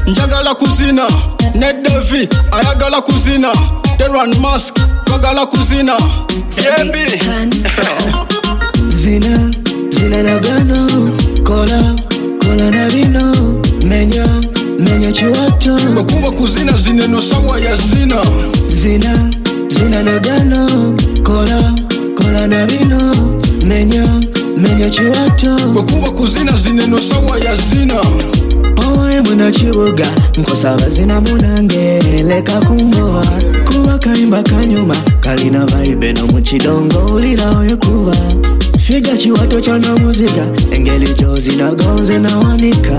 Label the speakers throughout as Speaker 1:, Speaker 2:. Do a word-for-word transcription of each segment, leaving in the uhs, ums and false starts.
Speaker 1: njagala kuzina. Ned Davy, ayagala kuzina. Deron Musk, bagala kuzina.
Speaker 2: Zina, zina na gano. Kola, kola na vino. Menya, menya chiwato.
Speaker 1: Bakuba kuzina zine no sawa ya zina.
Speaker 2: Zina, zina na gano. Kola, kola na vino. Menya, menya chiwato.
Speaker 1: Bakuba kuzina zine no sawa ya zina.
Speaker 2: Owe muna chibuga, nkosaba zina munange, leka kumboa. Kuba kaimba kanyuma, kalina vibe no muchidongo, ulira oye kuba. Figa chiwato chana muzika, engeli jozi na gonze na wanika.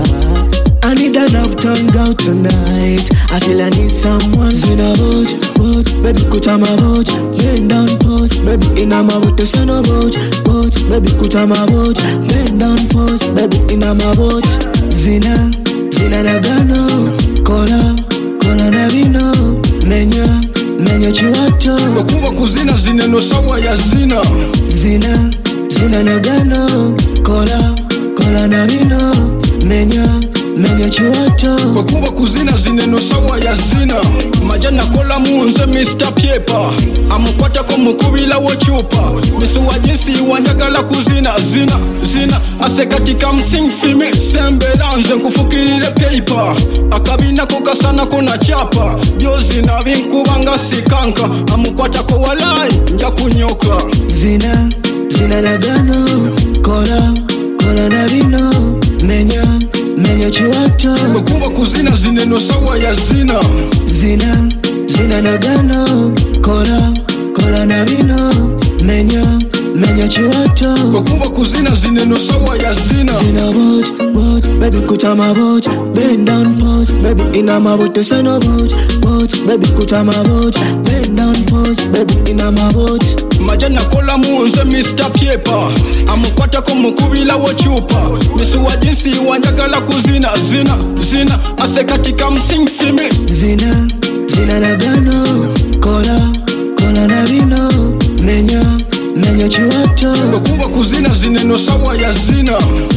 Speaker 2: I need an uptown girl tonight. I feel I need someone. Zina boat, boat, baby kuta ma boat. Bend down pose, baby ina ma boat. Sana boat, boat, baby kuta ma boat. Bend down pose, baby ina ma boat. Zina, zina na gano. Kola, kola na vino. Menya, menya chiwato.
Speaker 1: Bakuba kuzina zine no sawa ya zina.
Speaker 2: Zina, zina na gano. Kola, kola na vino. Menya, menya chiwato.
Speaker 1: Bakuba kuzina zine no sawa ya zina. Majana kola muunze Mister Pieper. Amukwata ko mukubila wo chupa. Misu wa jinsi wanjagala kuzina. Zina, zina ase katika msing fimi. Sembera nze nkufukirire paper. Akabina koka sana kona chapa. Yo zina vinkubanga sikanka. Amukwata ko walai nja kunyoka.
Speaker 2: Zina, zina na gano. Kola, kola na vino. Menya, menya chiwato.
Speaker 1: Bakuba kuzina zine no sawa ya zina.
Speaker 2: Zina, zina na gano. Kola, kola na vino. Menya, menya chiwato.
Speaker 1: Bakuba kuzina zine no sawa ya zina.
Speaker 2: Zina boat, boat, baby kuta ma boat. Bend down pose, baby ina ma boat. Sana boat, boat, baby kuta ma boat. Bend down pose, baby ina ma boat.
Speaker 1: Majana kola muunze Mister Pieper. Amukwata ko mukubila wo chupa. Misu wa jinsi wanjagala kuzina. Zina, zina ase katika msing fimi.
Speaker 2: Zina, zina na gano. Kola, kola na vino. Menya, menya chiwato.
Speaker 1: Bakuba kuzina zine no sawa ya zina.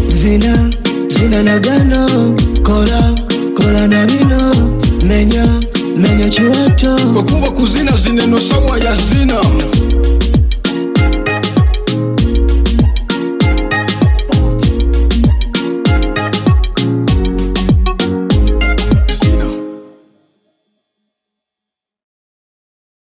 Speaker 2: Zina, zina na gano. Kola, kola na vino. Menya, menya chiwato.
Speaker 1: Bakuba kuzina zine no sawa ya zina.